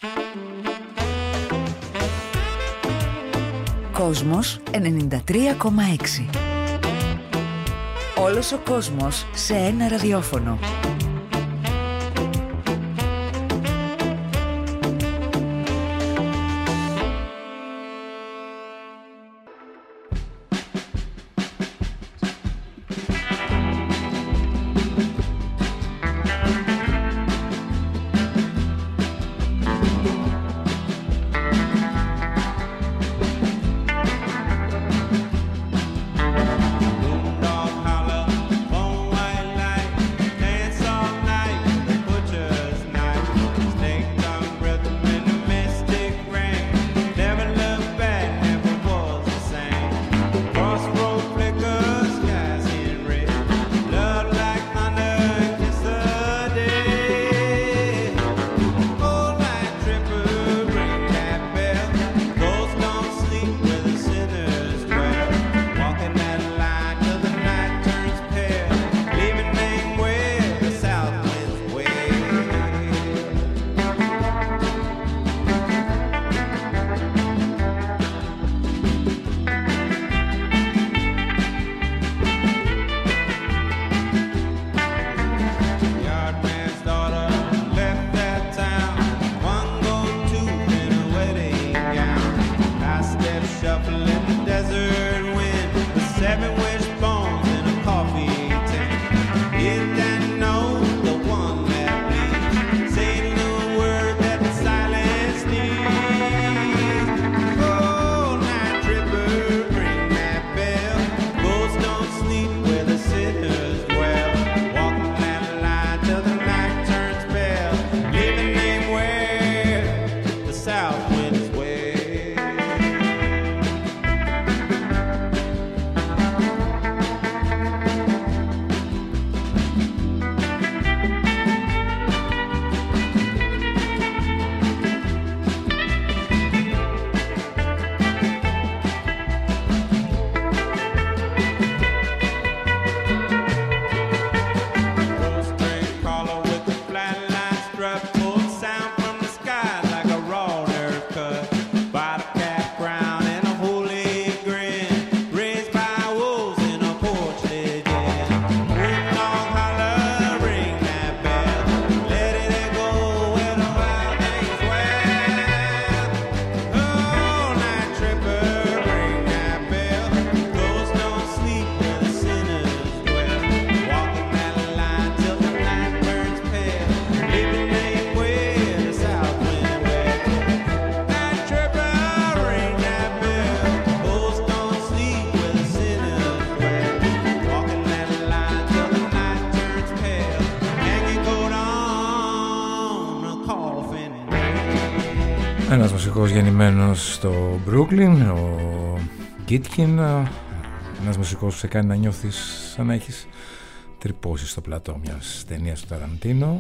Κόσμος 93,6. Όλος ο κόσμος σε ένα ραδιόφωνο. Ένας μουσικός γεννημένος στο Brooklyn, ο Gitkin, ένας μουσικός που σε κάνει να νιώθεις σαν να έχεις τρυπώσει στο πλατό μιας ταινίας του Ταραντίνο.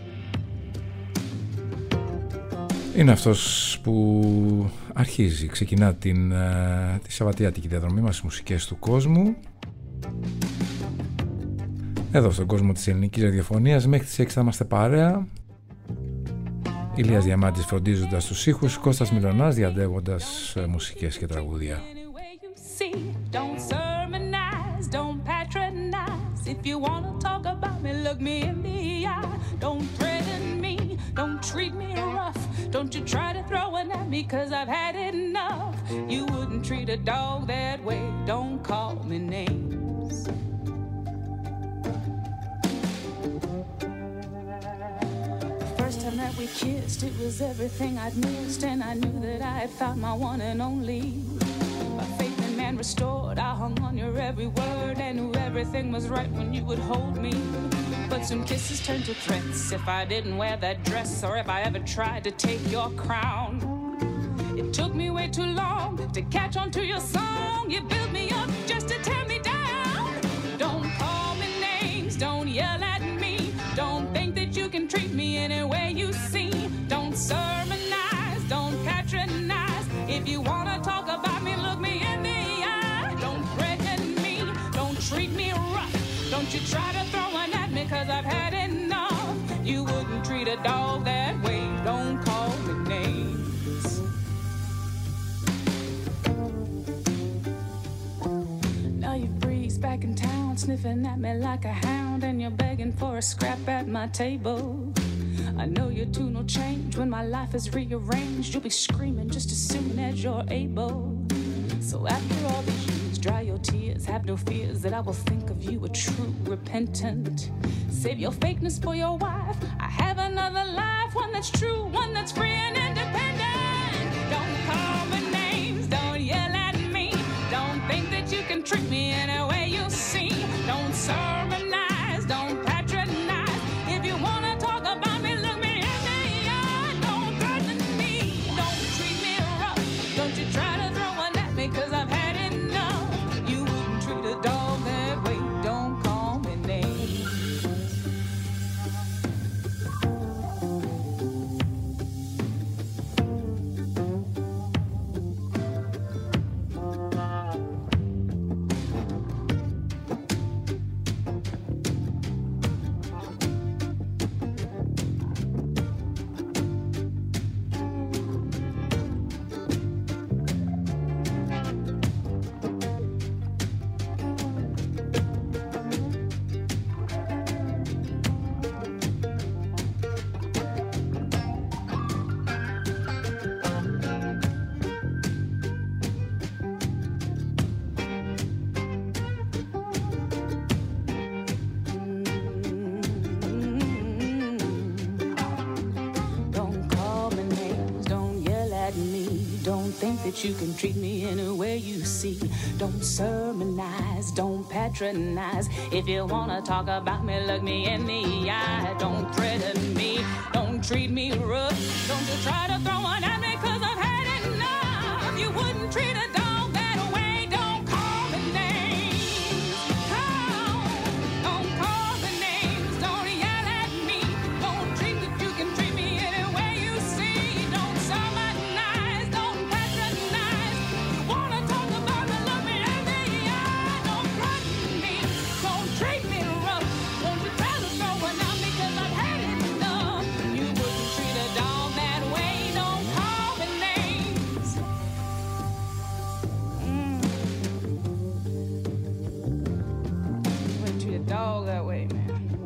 Είναι αυτός που ξεκινά τη σαββατιάτικη διαδρομή μας στις μουσικές του κόσμου, εδώ στον κόσμο της ελληνικής ραδιοφωνίας. Μέχρι τις 6 θα είμαστε παρέα. Ηλίας Διαμάντης φροντίζοντας τους ήχους, Κώστας Μιλωνάς διαντεύοντας μουσικές και τραγούδια. Don't sermonize, don't patronize. If you want to talk about me, look me in the eye. Don't threaten me, don't treat me rough. Don't you try to throw it at me, 'cause I've had enough. You wouldn't treat a dog that way, don't call me names. The first time that we kissed, it was everything I'd missed, and I knew that I had found my one and only. My faith in man restored, I hung on your every word and knew everything was right when you would hold me. But some kisses turned to threats if I didn't wear that dress, or if I ever tried to take your crown. It took me way too long to catch on to your song. You built me up just to tear me down. Don't call me names, don't yell at me. Don't think that you can treat me any way you see. Don't sermonize, don't patronize. If you wanna talk about me, look me in the eye. Don't threaten me, don't treat me rough. Don't you try to throw one at me, 'cause I've had enough. You wouldn't treat a dog that way, don't call me names. sniffing at me like a hound, and you're begging for a scrap at my table. I know your tune will change when my life is rearranged. You'll be screaming just as soon as you're able. So after all these years, dry your tears. Have no fears that I will think of you a true repentant. Save your fakeness for your wife. I have another life, one that's true, one that's free and independent. Don't call me names, don't yell at me. Don't think that you can trick me any way you see. Don't sermonize, don't patronize. If you want to talk about me, look me in the eye. Don't threaten me, don't treat me rough. Don't you try to throw one at me, cause I've had enough. You wouldn't treat a dog that way. Don't call me names. You can treat me any way you see. Don't sermonize, don't patronize. If you wanna talk about me, look me in the eye. Don't threaten me, don't treat me rough. Don't you try to throw one at me, cause I've had enough. You wouldn't treat a dog that way. Don't call me names. Don't call me names. Don't yell at me. Don't think that you can treat me any way you see. Don't sermonize, don't patronize. You wanna talk about me, look me in the eye. Don't threaten me, don't treat me rough. Don't you try to throw one at me, cause I've had enough. You wouldn't treat a dog that way. Don't call me names. You wouldn't treat a dog that way, man.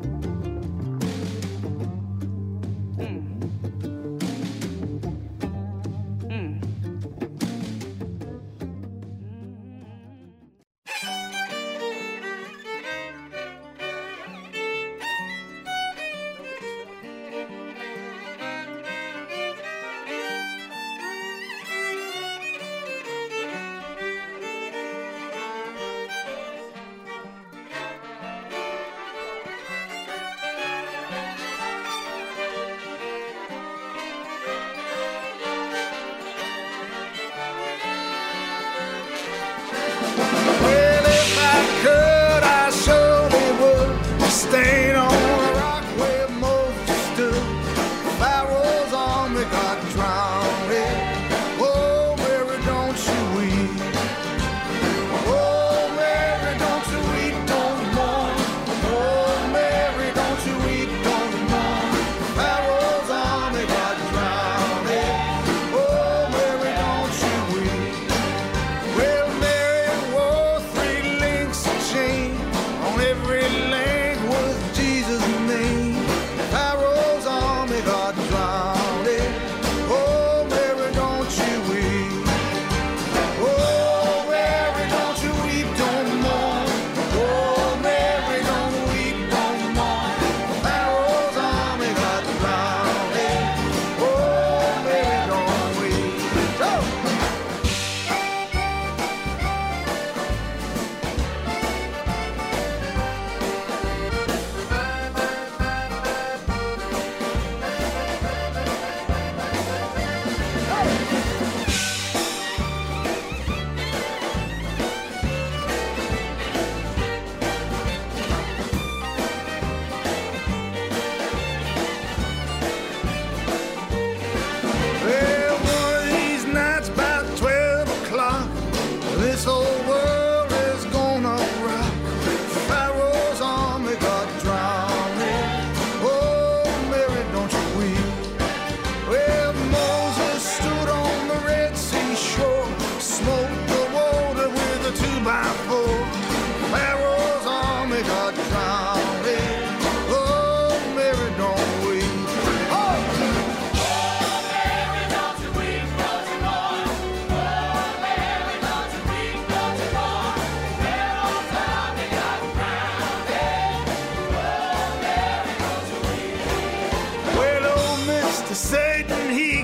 Well, if I could, I surely would. Staying on a rock where Moses stood. Pharaoh's army got drowned. Oh, Mary, don't you weep. Oh, Mary, don't you weep, don't mourn. Oh, Mary, don't you weep, don't mourn. Pharaoh's army got drowned. Oh, Mary, don't you weep. Well, Mary wore 3 links of chain. On every link was Jesus' name. Pharaoh's army got drowned. Oh,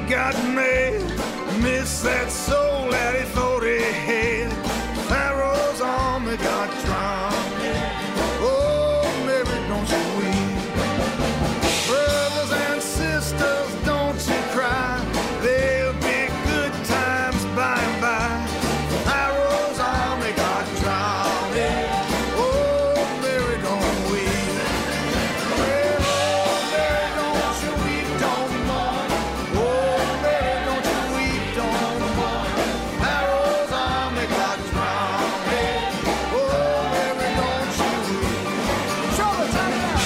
got mad, missed that soul that he thought he had. Pharaoh's army got drowned. Oh, Mary, don't you weep. Brothers and sisters, don't you cry. There'll be good times by and by. Pharaoh's army got drowned. Oh, Mary, don't weep. Well, oh, Mary, don't you weep, don't mourn. Oh, Mary, don't you weep, don't mourn. Pharaoh's army got drowned. Oh, Mary, don't you weep. Trouble time now.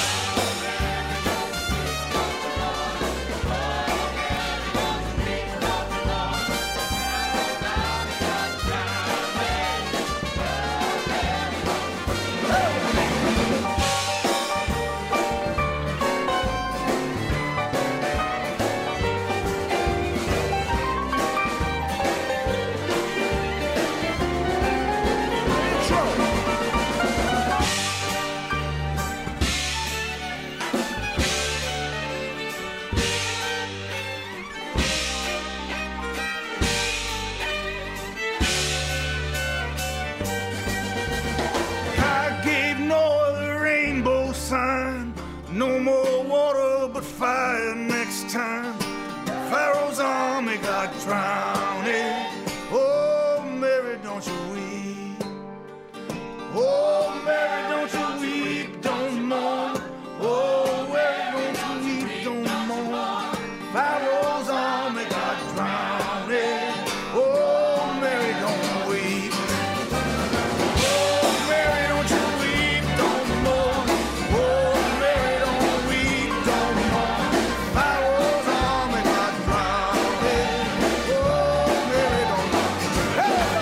I gave no other rainbow sign. No more water but fire next time. Pharaoh's army got drowned. Oh, Mary, don't you weep. Oh, Mary, don't you weep, don't mourn. Oh, Mary, don't you weep, don't mourn. Pharaoh's army got drowned. Oh, Mary, don't weep. Oh, Mary, don't you weep, don't mourn. Oh, Mary, don't weep, don't mourn. Pharaoh's army got drowned. Oh, Mary, don't weep.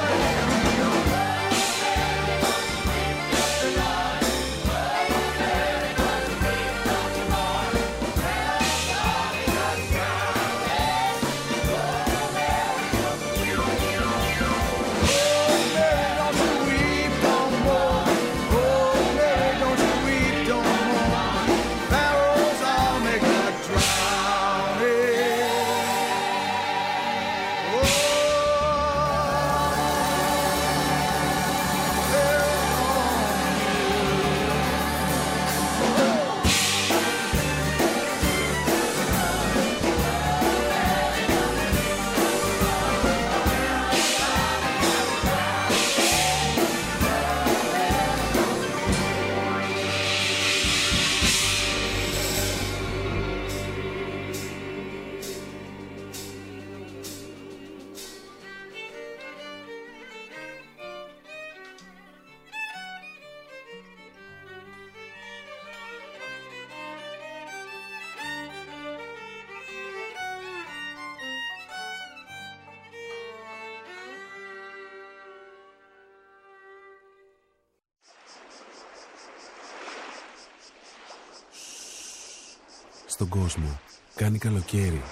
Στον κόσμο κάνει καλοκαίρι.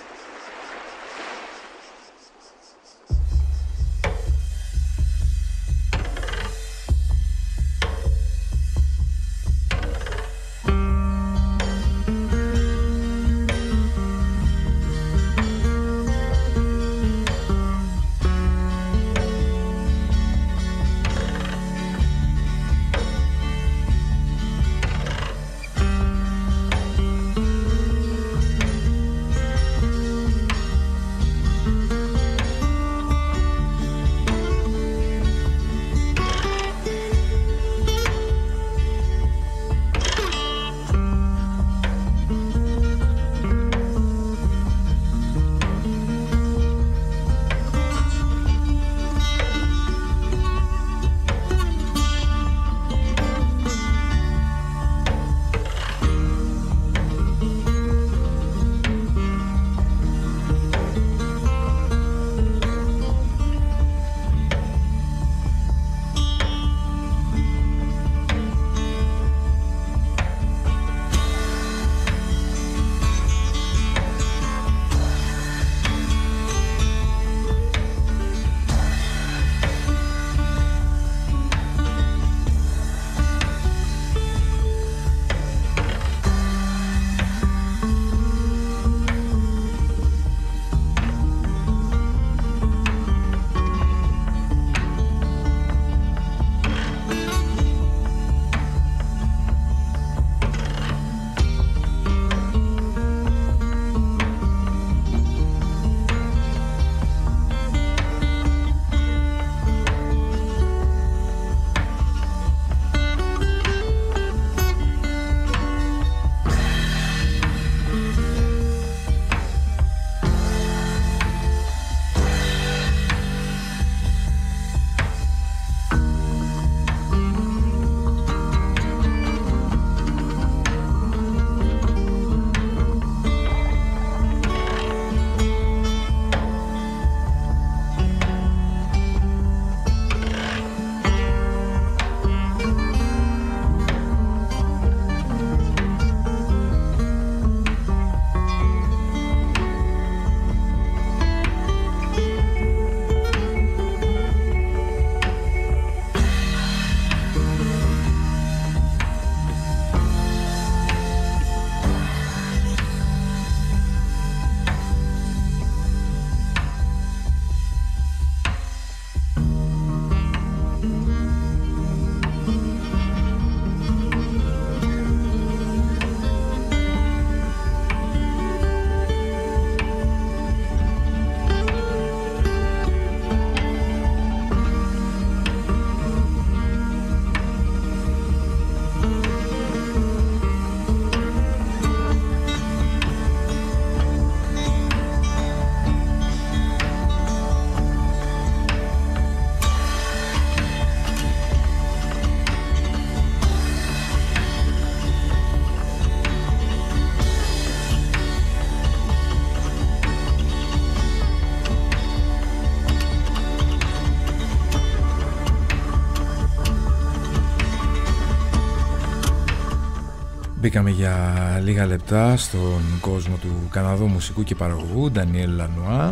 Μπήκαμε για λίγα λεπτά στον κόσμο του Καναδού μουσικού και παραγωγού Daniel Lanois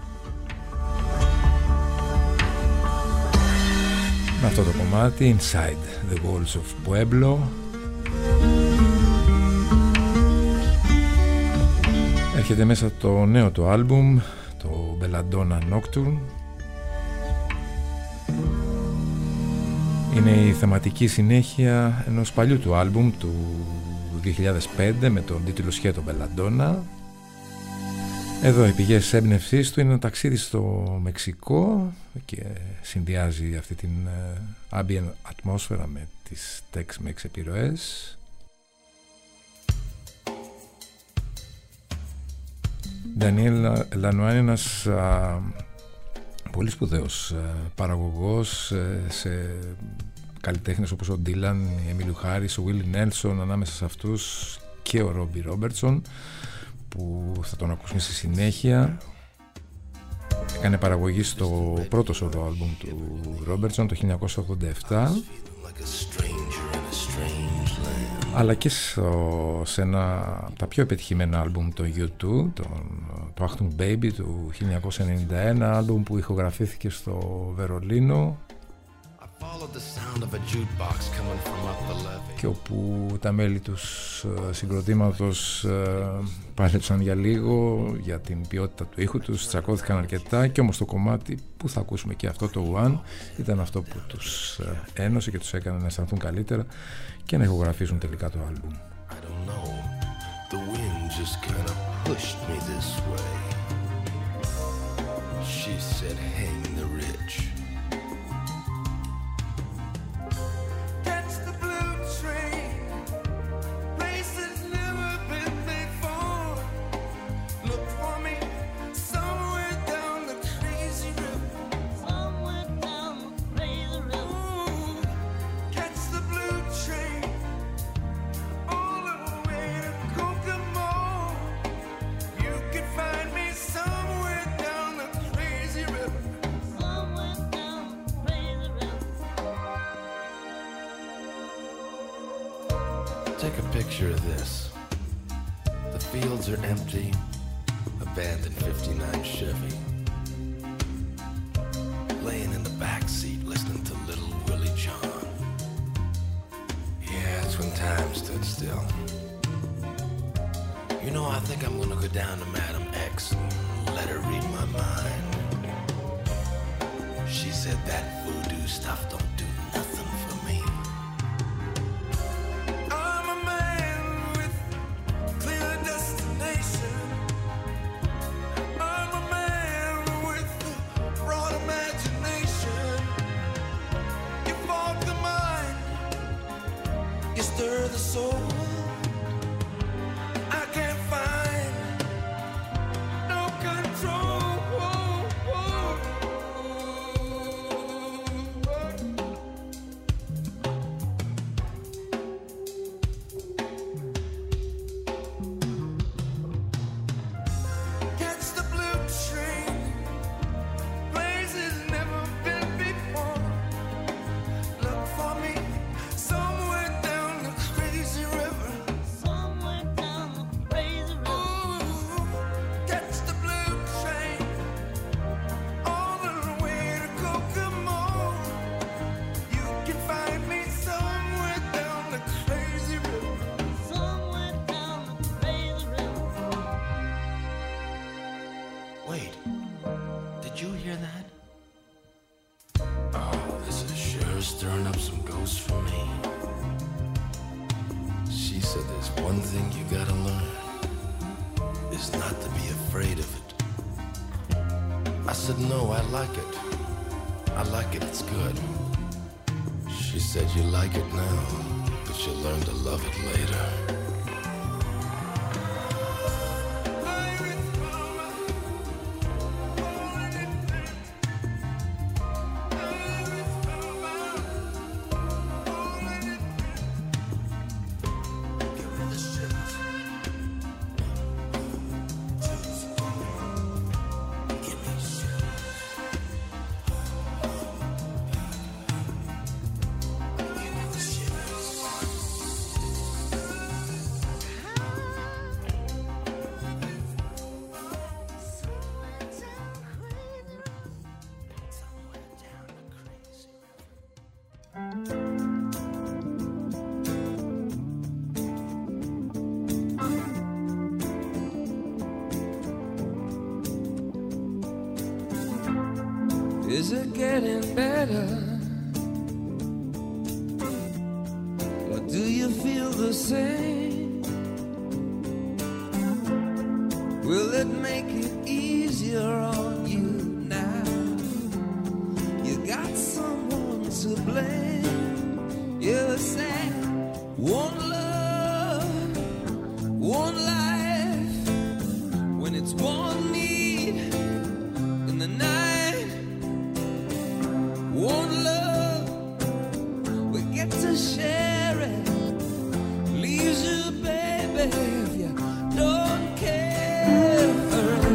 με αυτό το κομμάτι Inside the Walls of Pueblo. Έρχεται μέσα το νέο του άλμπουμ, το Belladonna Nocturne. Είναι η θεματική συνέχεια ενός παλιού του άλμπουμ του 2005 με τον τίτλο σκέτο Belladonna. Εδώ οι πηγές έμπνευσής του είναι ένα ταξίδι στο Μεξικό και συνδυάζει αυτή την ambient ατμόσφαιρα με τις Tex-Mex επιρροές. Daniel Lanois είναι ένας πολύ σπουδαίος παραγωγός σε καλλιτέχνες όπως ο Dylan, η Emmylou Harris, ο Willie Nelson, ανάμεσα σε αυτούς και ο Robbie Robertson που θα τον ακούσουμε στη συνέχεια. Έκανε παραγωγή στο πρώτο σolo άλμπουμ του Robertson το 1987, αλλά και σε ένα από τα πιο επιτυχημένα άλμπουμ το U2, το Achtung Baby του 1991, άλμπουμ που ηχογραφήθηκε στο Βερολίνο και όπου τα μέλη του συγκροτήματος πάλεψαν για λίγο για την ποιότητα του ήχου τους, τσακώθηκαν αρκετά και όμως το κομμάτι που θα ακούσουμε και αυτό το One ήταν αυτό που τους ένωσε και τους έκανε να αισθανθούν καλύτερα και να ηχογραφήσουν τελικά το άλμπουμ. Take a picture of this. The fields are empty, abandoned 59 Chevy. Laying in the back seat listening to Little Willie John. Yeah, it's when time stood still. You know, I think I'm gonna go down to Madam X and let her read my mind. She said that voodoo stuff don't do nothing for me. Stir the soul. I can't find no control. Catch the blue train, places never been before. Look for me somewhere down the crazy river. Somewhere down the crazy river. Ooh, catch the blue train all the way to Kokomo. You can find me somewhere down the crazy river. Somewhere down the crazy river. Wait, did you hear that? Oh, this is sure stirring up some ghosts for me. She said there's one thing you gotta learn, is not to be afraid of it. I said, no, I like it. I like it, it's good. She said, you like it now, but you'll learn to love it later. Is it getting better? Or do you feel the same? Will it make it easier on you now? You got someone to blame. You say, one love, one life. When it's one need in the night, one love, we get to share it. Leaves you, baby, if you don't care for it.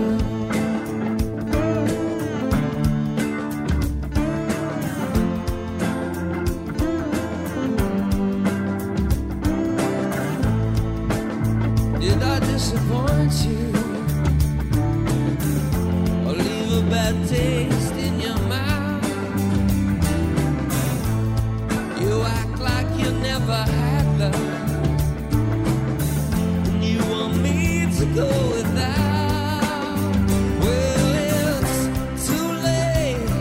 Did I disappoint you? Or leave a bad taste in your mouth? You act like you never had love, and you want me to go without. Well, it's too late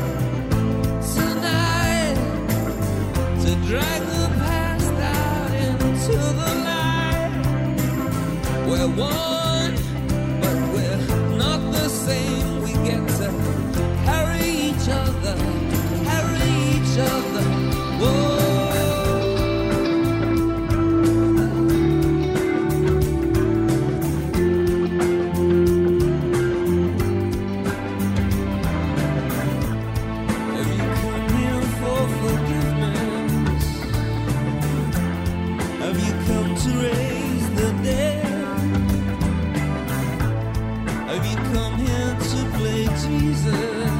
tonight to drag the past out into the light. We're one, but we're not the same. We get to carry each other, carry each other. Whoa. Have you come here for forgiveness? Have you come to raise the dead? Have you come here to play Jesus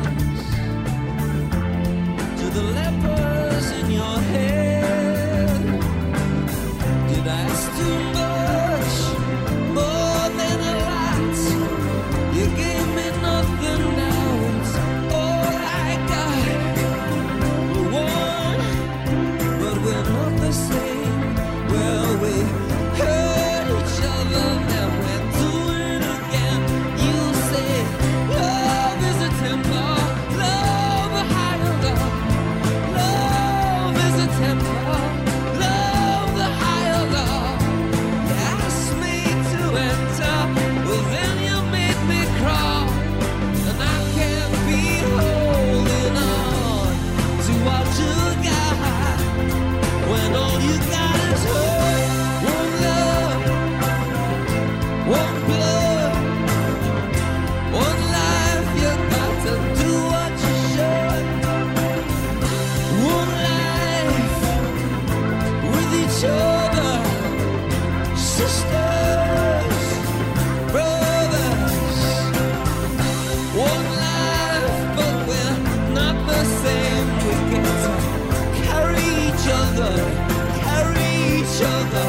to the lepers in your head? Did I ask too much, more than a lot? You gave me nothing, now it's all I got. We're one, but we're not the same. Well, we hurt each other, now we're doing it again. You say love is a temper, love a higher love. Love is a temper, love the higher love. You asked me to enter, well then you made me crawl, and I can't be holding on to what you got when all you got is hurt. One love, one blood, one life. You got to do what you should. One life with each other, sisters, brothers. One life, but we're not the same. We get to carry each other, carry each other.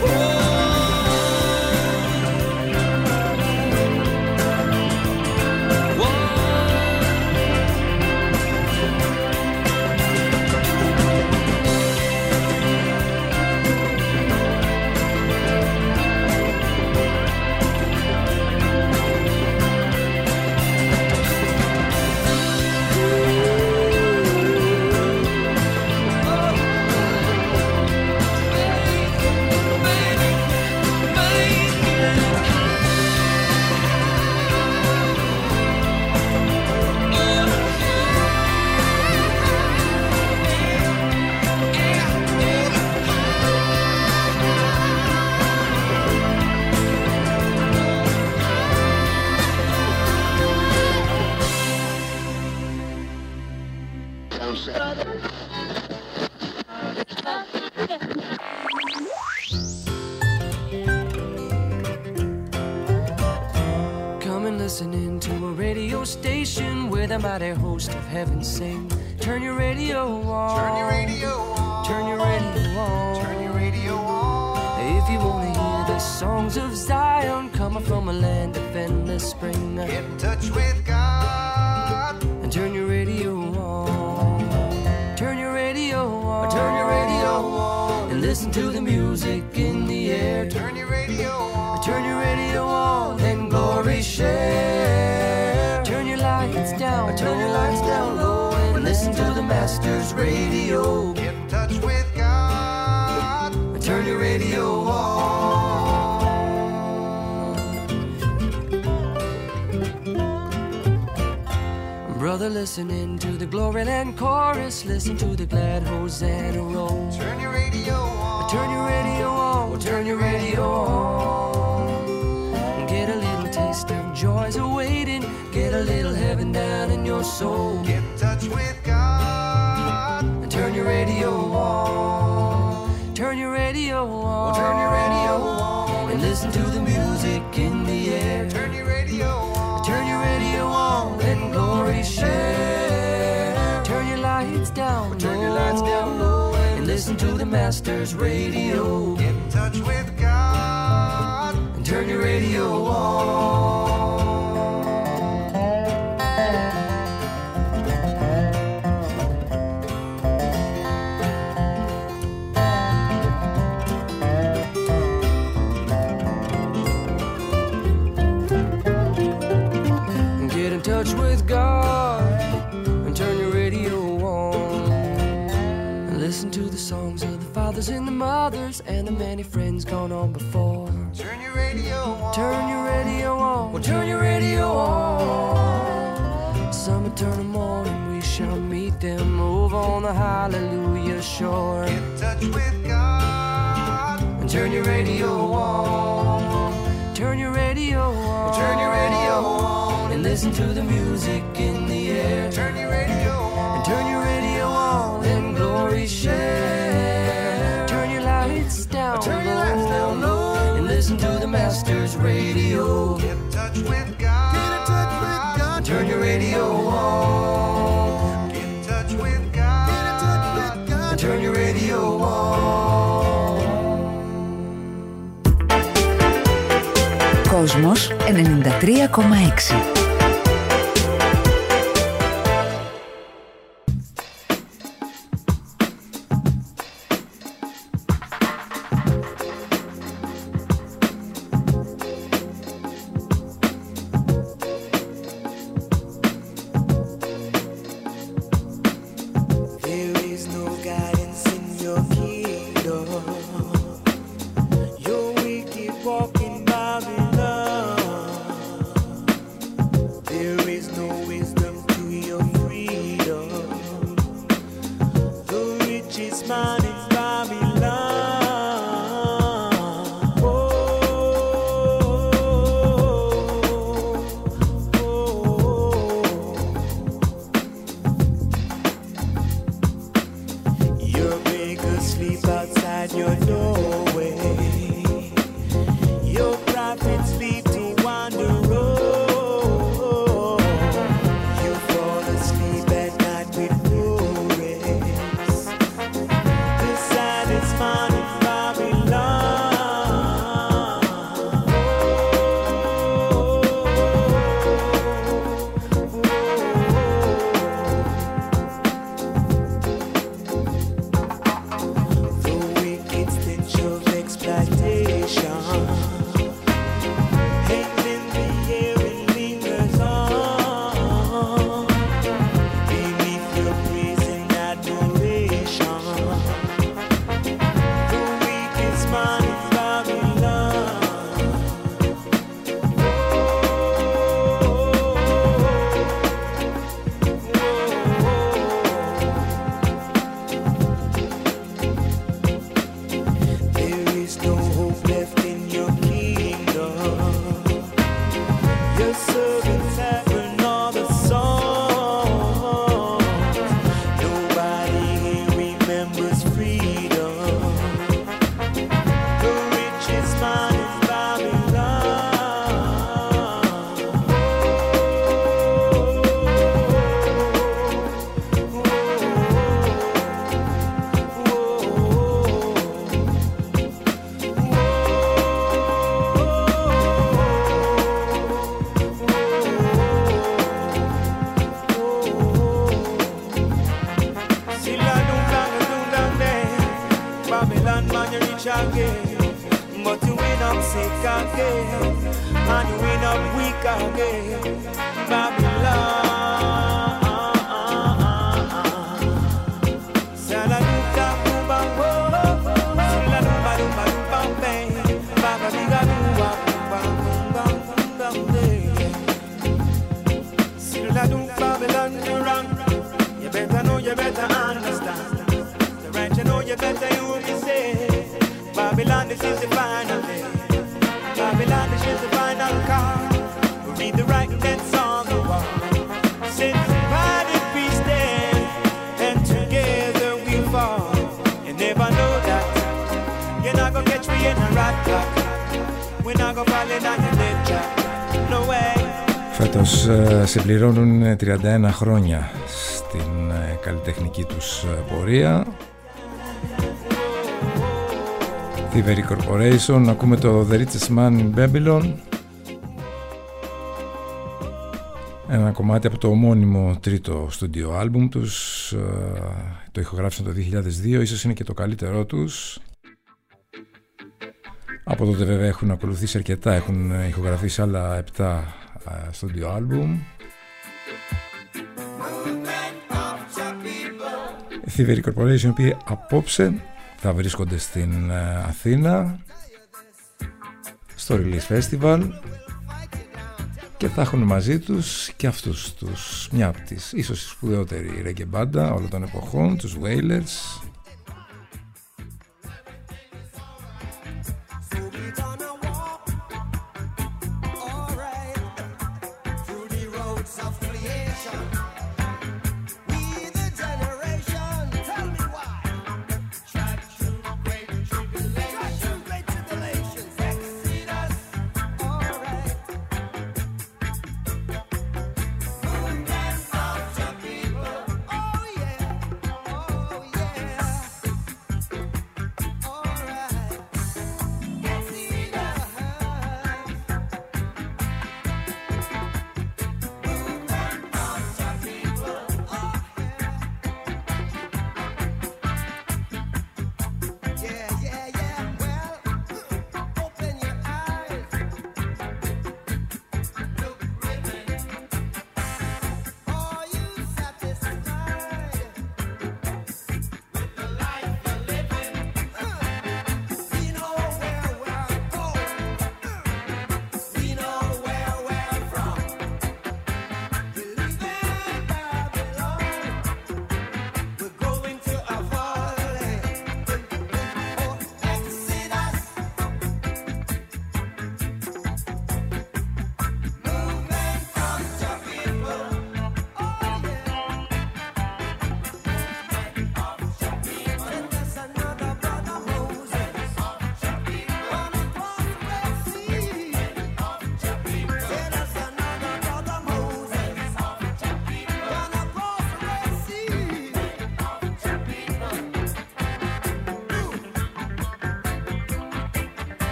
Come and listening to a radio station where the mighty host of heaven sing. Turn your radio on. Turn your radio on. Turn your radio on. Turn your radio on. If you wanna hear the songs of Zion coming from a land of endless spring, Get in touch with God. and turn your radio on. Turn your radio on. Turn your radio on. And listen to the music in the air. Turn your radio on. Turn your radio on and glory share. Turn your light lights down, turn your lights down low, and listen to the Masters Radio. Get in touch with God. Turn your radio on. Brother, listening to the Gloryland chorus, listen to the glad Hosanna roll. Turn your radio on. Turn your radio on. Turn your radio on. Get a little taste of joys awaiting. Get a little heaven down in your soul. Get in touch with God. Turn your radio on. Turn your radio on. Turn your radio on. And listen to the music in the air. Turn your radio on. Turn your radio on and glory share. Turn your lights down. Turn your lights down low and listen to the Masters Radio. Get in touch with God. And turn your radio on. Get in touch with God and turn your radio on. And listen to the songs of the fathers and the mothers and the many friends gone on before. Turn your radio on. Turn your radio on. Well, turn your radio on. Some eternal morning we shall meet them over on the hallelujah shore. Get in touch with God. And turn your radio on. Turn your radio on. Turn your radio on. And listen to the music in the air. Turn your radio on. And turn your radio on and glory share. Turn your lights down Turn your lights down low. and listen to the Masters Radio. Get in touch with God. Get in touch with God. Turn your radio on. Get in touch with God. Get in touch with God. And turn your radio on. Κόσμος 93,6. There is no guidance in your kingdom. Your wicked walking Babylon. There is no wisdom to your freedom. The richest man is Babylon. Oh, oh, your beggars sleep outside your doorway. Your prophets sleep to wander road. You fall asleep at night with no rest. The saddest man in Babylon. The wicked stench of exploitation hangs in the air and lingers on. Beneath your praise and adoration, the weakest man is Babylon. There is no hope left in your kingdom. Your servants have another song. Nobody here remembers freedom. The richest man is Babylon, man, you rich again, but you end up sick again, and you end up weak again. Babylon. the done you wrong. You better know, you better understand. The right you know, you better you will be saved. Babylon, this is the final day. Babylon, this is the final call. We read the writing that's on the wall. Since divided we stand, and together we fall. You never know that. You're not gonna catch me in a rat trap. We're not gonna fall in on your dead trap. No way. Φέτος συμπληρώνουν 31 χρόνια στην καλλιτεχνική τους πορεία. Thievery Corporation, ακούμε το The Richest Man in Babylon, ένα κομμάτι από το ομώνυμο τρίτο στούντιο άλμπουμ τους. Το ηχογράφησαν το 2002, ίσως είναι και το καλύτερό τους. Από τότε βέβαια έχουν ακολουθήσει αρκετά, έχουν ηχογραφήσει άλλα 7 στούντιο άλμπουμ. Thievery Corporation, οι οποίοι απόψε θα βρίσκονται στην Αθήνα στο Release Festival και θα έχουν μαζί τους και αυτούς τους, μια από τις ίσως η σπουδαιότερη reggae μπάντα όλων των εποχών, τους Wailers.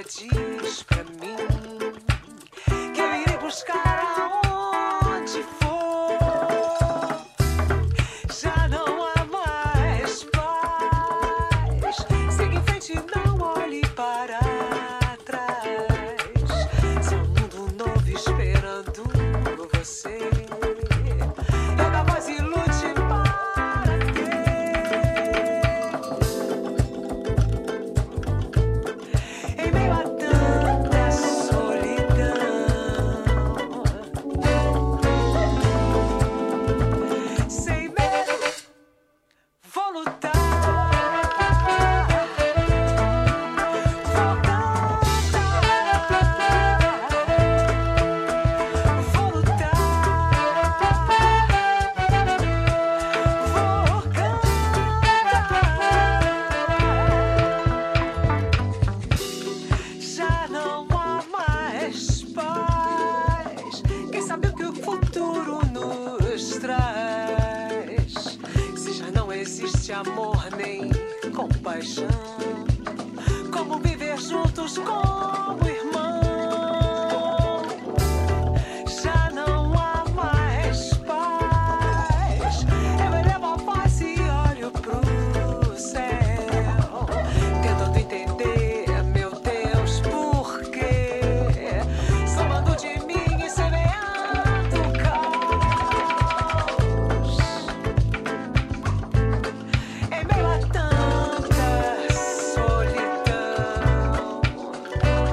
diz pra mim que eu irei buscar aonde for. Já não há mais paz. Siga em frente, não olhe para trás. Seu mundo novo esperando você. Erga a voz e lute para ter. Em meio a tanta solidão, sem medo, vou lutar. Vou cantar. Vou lutar. Vou cantar. Já não há mais paz. Quem sabe o que o futuro nos traz? Se já não existe amor nem compaixão, como viver juntos como irmãos? Já não há mais paz. Eu elevo a voz e olho pro céu, tentando entender, meu Deus, por quê? Somando de mim e semeando o caos. Em meio a tanta solidão,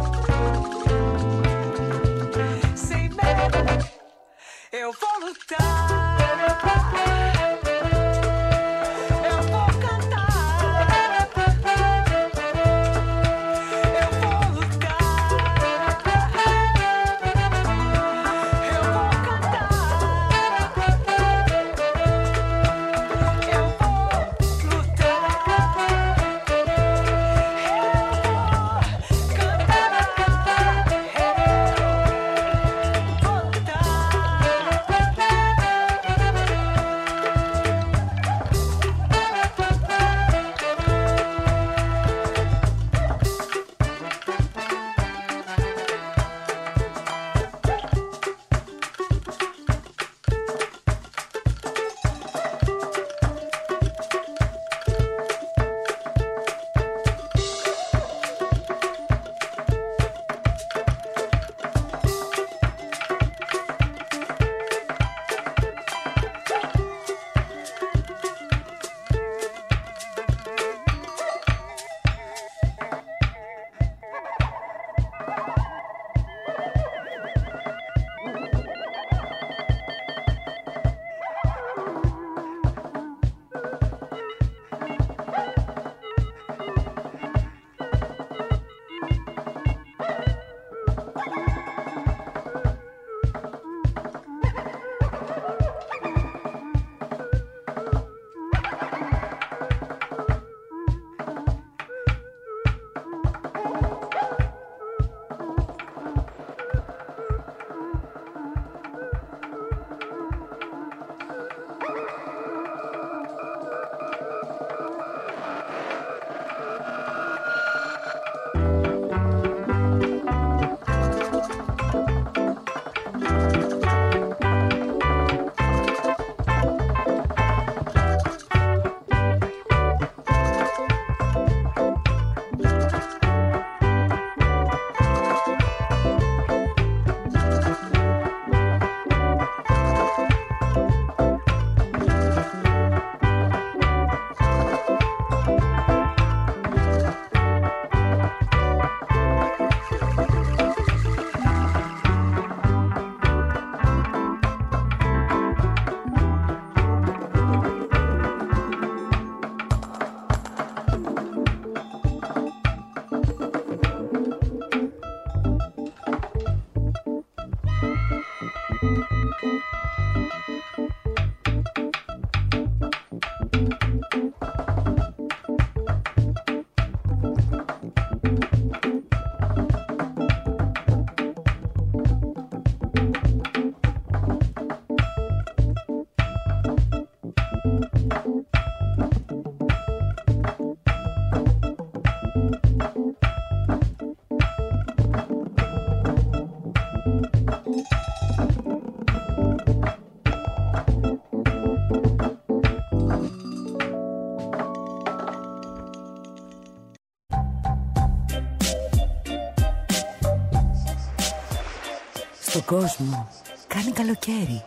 Στον κόσμο κάνει καλοκαίρι.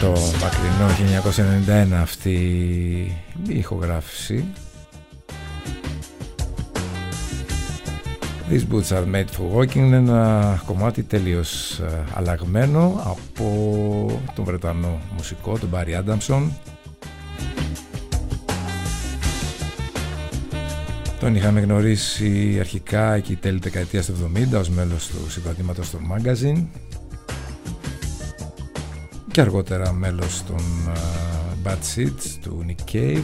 το μακρινό 1991 αυτή η ηχογράφηση. These boots are made for walking είναι ένα κομμάτι τελείως αλλαγμένο από τον Βρετανό μουσικό, τον Barry Adamson. Τον είχαμε γνωρίσει αρχικά εκεί τέλη δεκαετίας του 70 ως μέλος του συγκροτήματος των Magazine και αργότερα μέλος των Bad Seeds του Nick Cave.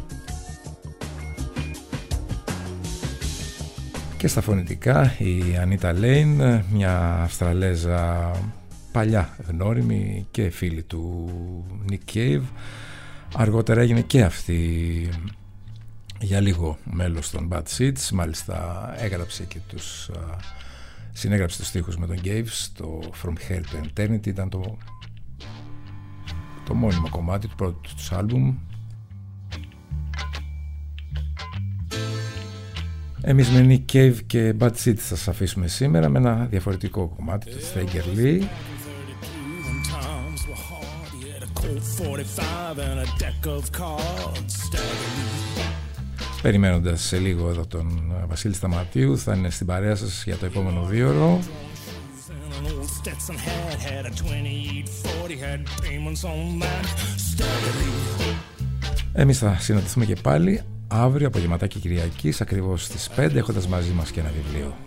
Και στα φωνητικά η Anita Lane, μια Αυστραλέζα παλιά γνώριμη και φίλη του Nick Cave, αργότερα έγινε και αυτή για λίγο μέλος των Bad Seeds, μάλιστα έγραψε και συνέγραψε τους στίχους με τον Cave στο From Here to Eternity, ήταν το μόνιμο κομμάτι του πρώτου τους άλμπουμ. Εμείς με Nick Cave και Bad Seeds θα σας αφήσουμε σήμερα με ένα διαφορετικό κομμάτι του Stagger Lee. Περιμένοντας σε λίγο εδώ τον Βασίλη Σταματίου, θα είναι στην παρέα σας για το επόμενο 2ωρο. Εμείς θα συναντηθούμε και πάλι αύριο απογευματάκι Κυριακής ακριβώς στις 5, έχοντας μαζί μας και ένα βιβλίο.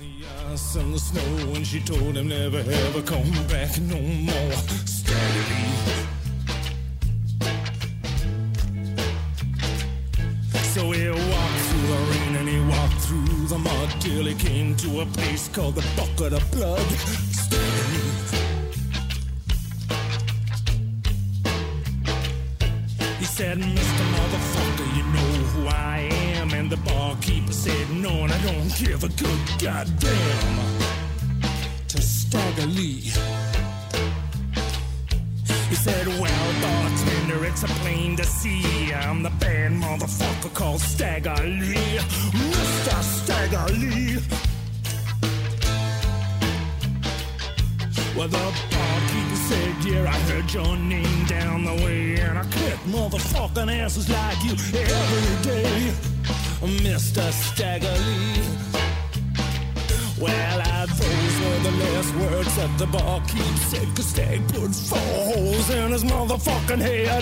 So he walked through the rain and he walked through the mud till he came to a place called the Bucket of Blood. He said, Mr. Motherfucker, you know who I am? And the barkeeper said, no, and I don't give a good goddamn. To Stagger Lee. He said, well, bartender, it's a plain to see I'm the bad motherfucker called Stagger Lee. Mr. Stagger Lee. Well, the barkeeper said, yeah, I heard your name down the way, and I kick motherfucking asses like you every day, Mr. Stagger Lee. Well, those were the last words that the barkeep said, 'cause Stag put 4 holes in his motherfucking head.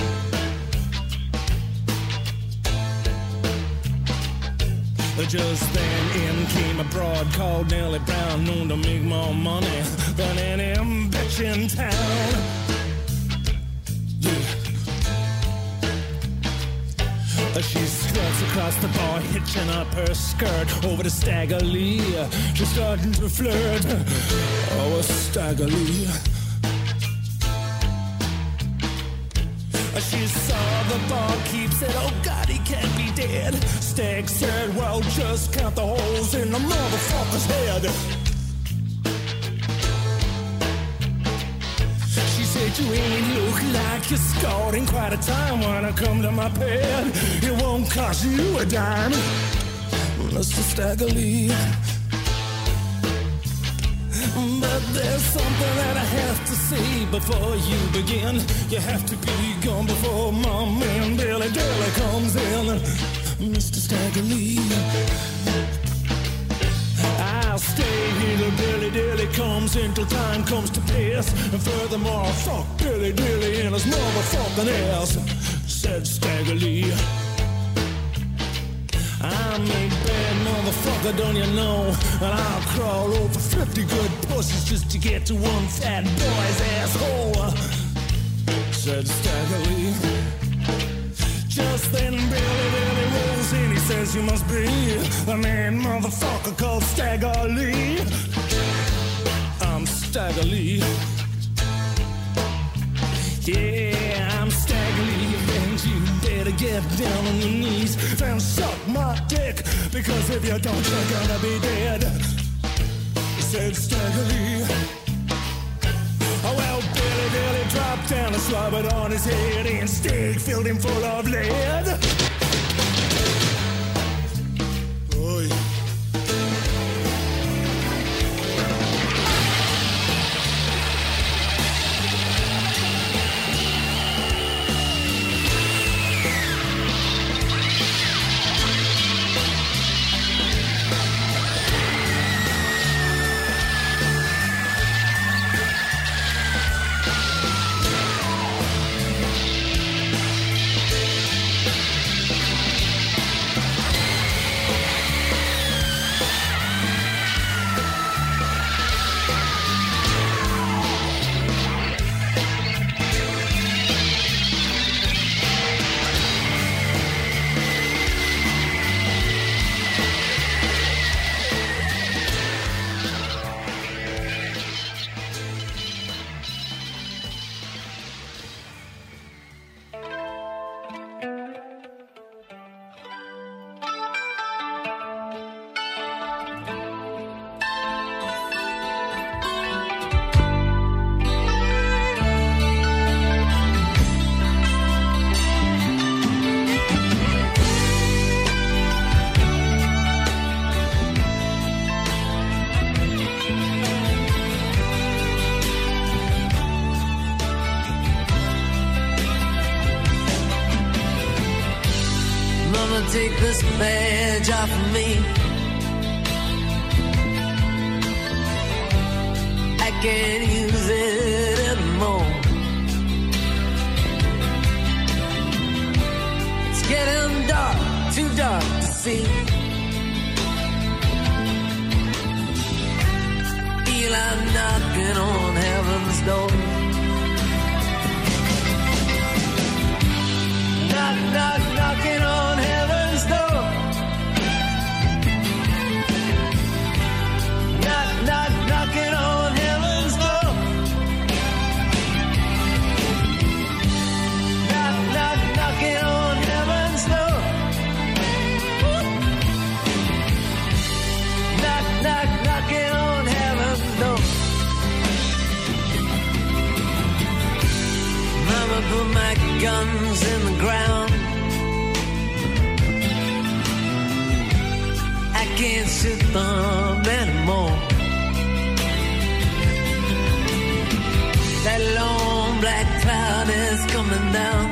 Just then in came a broad called Nellie Brown, known to make more money than any bitch in town. Yeah. She struts across the bar, hitching up her skirt over to Stagger Lee. She's starting to flirt. Oh, Stagger Lee. She saw the barkeep, said, oh God, he can't be dead. Stag said, well, just count the holes in the motherfucker's head. She said, you ain't look like you're scored in quite a time when I come to my bed. It won't cost you a dime, Mr. Stagger Lee. But there's something that I have to say before you begin. You have to be gone before my man Billy Dilly comes in, Mr. Stagger Lee. I'll stay here till Billy Dilly comes in, till time comes to pass. And furthermore, fuck Billy Dilly in his motherfucking ass, said Stagger Lee. I'm a bad motherfucker, don't you know? And I'll crawl over 50 good pussies just to get to one fat boy's asshole, said Stagger Lee. Just then Billy rolls in, he says, you must be the man motherfucker called Stagger Lee. I'm Stagger Lee. Yeah, I'm Stagger Lee, and you better get down on your knees and suck my dick, because if you don't, you're gonna be dead, said Stagger Lee. Oh, well, Billy dropped down and slobbered on his head, and Stag filled him full of lead. Oh, yeah. Mama, take this badge off of me. I can't use it anymore. It's getting dark, too dark to see. Feel I'm knocking on heaven's door. Knock, knock, knocking on heaven's door. Knock, knock, knocking on heaven's door. Knock, knock, knocking on heaven's door. Knock, knock, knocking on heaven's door. Mama, put my guns in the ground. I can't shoot them anymore. That long black cloud is coming down.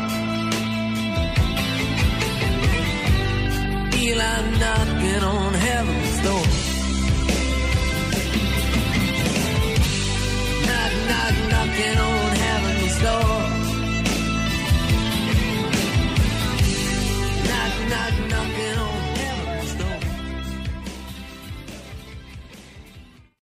Feel I'm knocking on heaven's door. Knock, knock, knocking on heaven's door. Knock, knock, knocking on